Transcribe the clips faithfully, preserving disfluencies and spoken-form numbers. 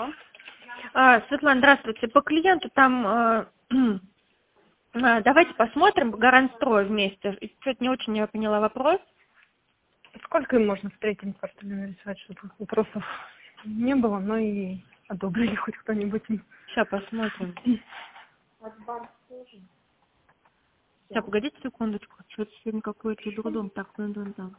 А, Светлана, здравствуйте. По клиенту там, э, э, давайте посмотрим Гаранстрой вместе. Что-то не очень я поняла вопрос. Сколько им можно в третьем квартале нарисовать, чтобы вопросов не было, но и одобрили хоть кто-нибудь им. Сейчас посмотрим. Сейчас, погодите секундочку. Что-то сегодня какой-то дурдом. Так, ну, да, да.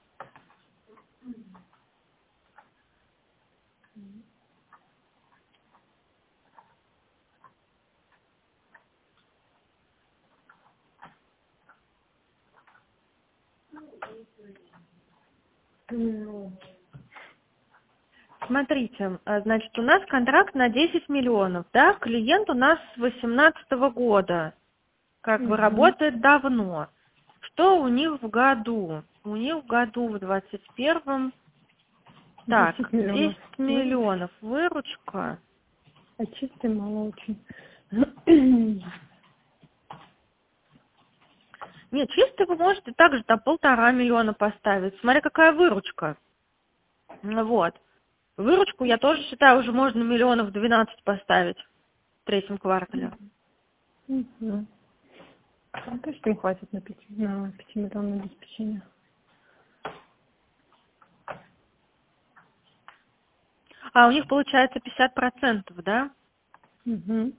Смотрите, а, значит, у нас контракт на десять миллионов, да? Клиент у нас с восемнадцатого года, как бы Мгм. работает давно. Что у них в году? У них в году в двадцать первом, так, десять миллионов. десять миллионов выручка. А чистый мало очень. Нет, чисто вы можете также там полтора миллиона поставить. Смотри, какая выручка. Ну вот. Выручку, я тоже считаю, уже можно миллионов двенадцать поставить в третьем квартале. Мгм. Ну, то есть им хватит на пяти, на пятимиллионное обеспечение. А у них получается пятьдесят процентов, да? Угу.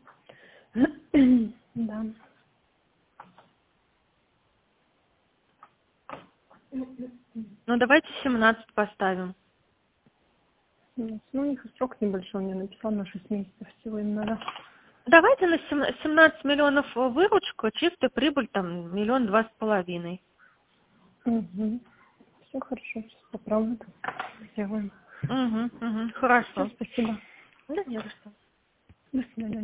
Да. Ну, давайте семнадцать поставим. Ну, у них и срок небольшой, он мне написал на шесть месяцев всего им надо. Давайте на сем- семнадцать миллионов выручка, чистая прибыль там миллион два с половиной. Угу. Все хорошо, сейчас поправлю, сделаем. Угу, угу, Все, хорошо. спасибо. Да не за что.